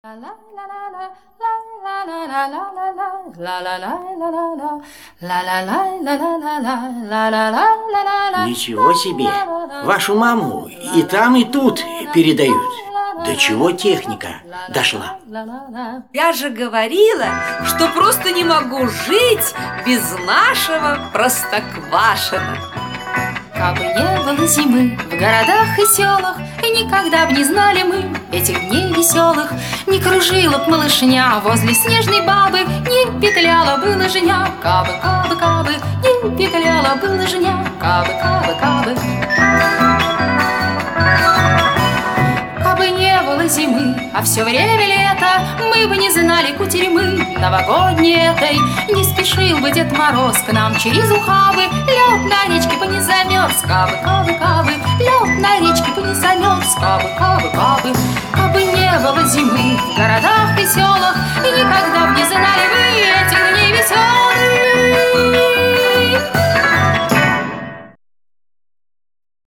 Ничего себе! Вашу маму и там, и тут передают. До чего техника дошла? Я же говорила, что просто не могу жить без нашего Простоквашино. Кабы не было зимы в городах и селах, и никогда б не знали мы этих дней веселых, не кружила б малышня возле снежной бабы, не петляла бы лыжня. Кабы, кабы, кабы, не петляла бы лыжня. Кабы, кабы, кабы. Кабы не было зимы, а все время лето, мы бы не знали кутерьмы новогодней этой. Не спешил бы Дед Мороз к нам через ухабы, лед на речке бы не замерз. Кабы, кабы, кабы, лед на речке бы не замерз. Кабы, кабы, кабы. Кабы не было зимы в городах и селах, и никогда